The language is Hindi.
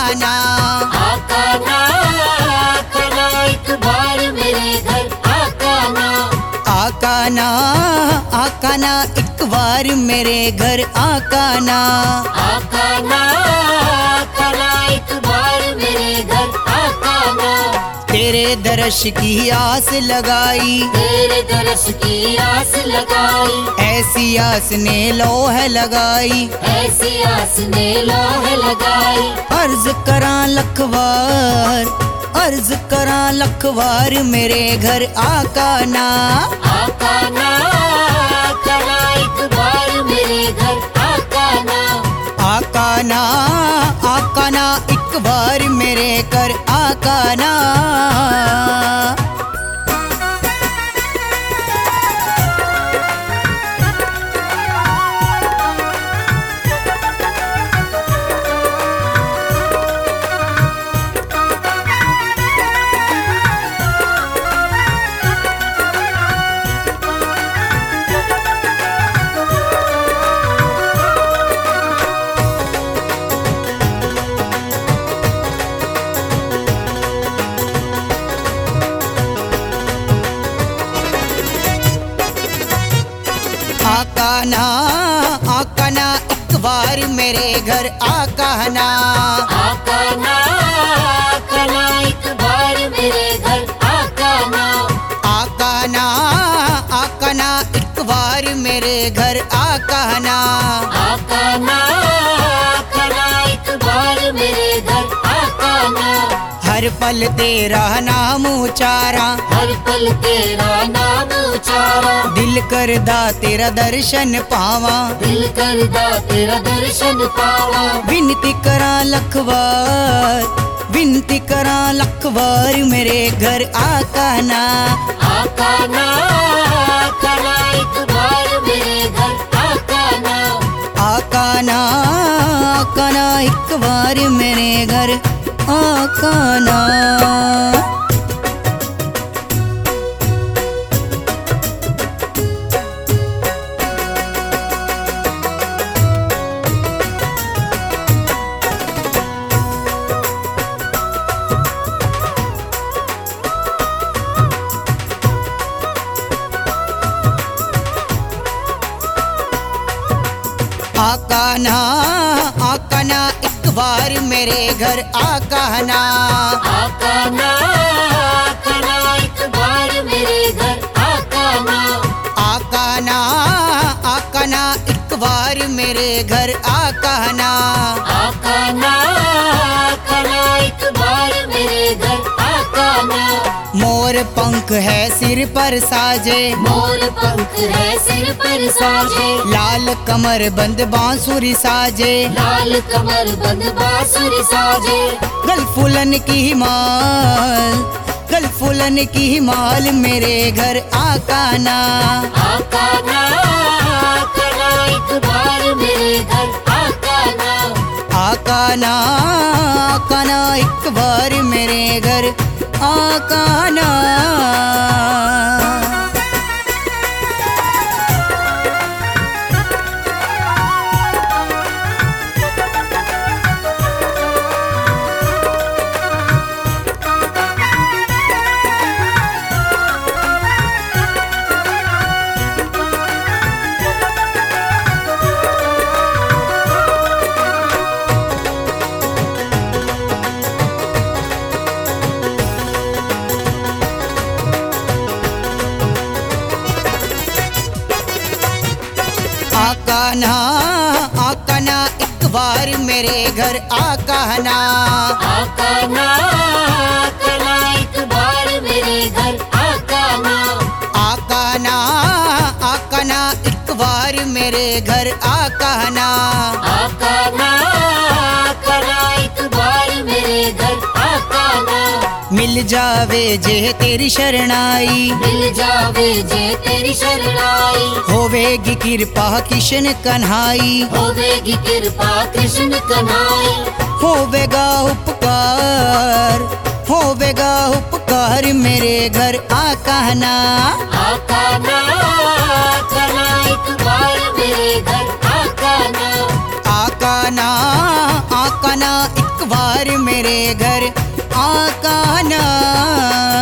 आकाना आकाना आकाना एक बार मेरे घर आकाना आकाना आकाना एक बार मेरे घर आकाना आकाना आकाना एक बार मेरे घर आकाना तेरे दर्श की आस लगाई तेरे दरस की आस लगाई ऐसी आस ने लोह लगाई ऐसी आस ने लोह लगाई अर्ज करा लखवार अर्ज करा लखवार मेरे घर आकाना आकाना आकाना एक बार मेरे घर आकाना आकाना आकाना एक बार मेरे घर आकाना आकाना आकाना एक बार मेरे घर आकाना आकाना आकाना एक बार मेरे घर आकाना आकाना आकाना एक बार मेरे घर आकाना आकाना आकाना एक बार मेरे घर आकाना हर पल तेरा नाम उचारा हर पल तेरा नाम उचारा दिल करदा तेरा दर्शन पावा दिल करदा तेरा दर्शन पावा विनती करा लखवार विनती करा लखवार मेरे घर आकाना आकाना आकाना एक बार मेरे घर आकाना आकाना आकाना एक बार मेरे घर आकाना आकाना आकाना एक बार मेरे घर आकाना आकाना आकाना एक बार मेरे घर आकाना आकाना आकाना एक बार मेरे घर आकाना आकाना आकाना एक बार मेरे घर आकाना मोर पंख है सिर पर साजे मोर पंख है सिर पर साजे लाल कमर बंद बांसुरी साजे लाल कमर बंद बांसुरी साजे गल फूलन की माल गल फूलन की माल मेरे घर आकाना आकाना आकाना एक बार मेरे घर आकाना आकाना आकाना एक बार मेरे घर आकाना आकाना आकाना एक बार मेरे घर आकाना आकाना आकाना एक बार मेरे घर आकाना आकाना आकाना एक बार मेरे घर आकाना आकाना आकाना एक बार मेरे घर आकाना मिल जावे जे तेरी शरणाई मिल जावे जे तेरी शरणाई होवेगी कृपा किशन कन्हाई होवेगी कृपा कृष्ण कन्हाई होवेगा उपकार होवेगा उपकार मेरे घर आकाना आकाना आकाना एक बार मेरे घर आकाना आकाना आकाना एक बार मेरे घर आका ना